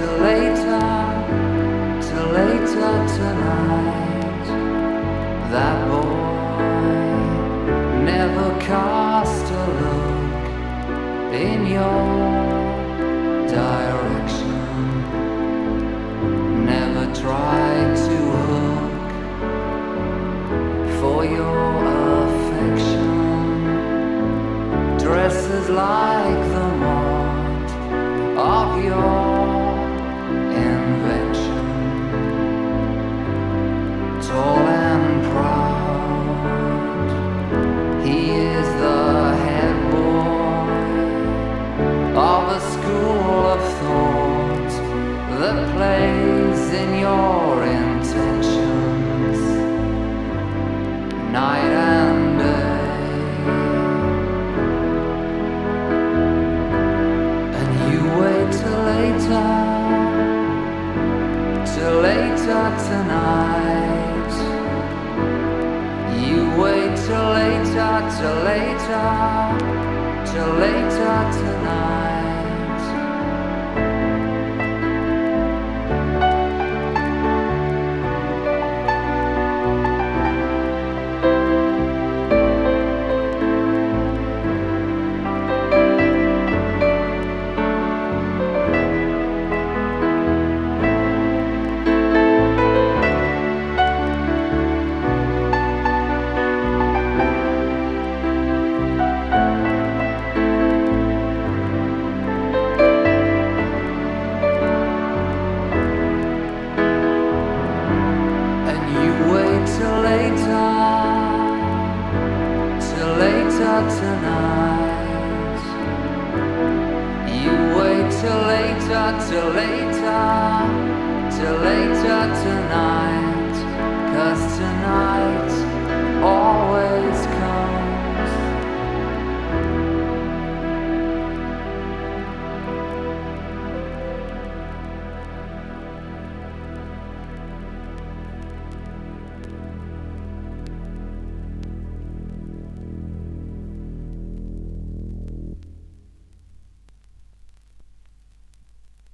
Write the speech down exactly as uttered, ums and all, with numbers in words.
till later, till later tonight. That boy never cast a look in your direction, never tried to hook for your affection. Dresses like the mold of your invention, tall and proud. He is the head boy of a school of thought that plays in your intentions night and day. And you wait till later, till later tonight. You wait till later, till later, till later tonight. Till later, till later tonight. You wait till later, till later, till later tonight.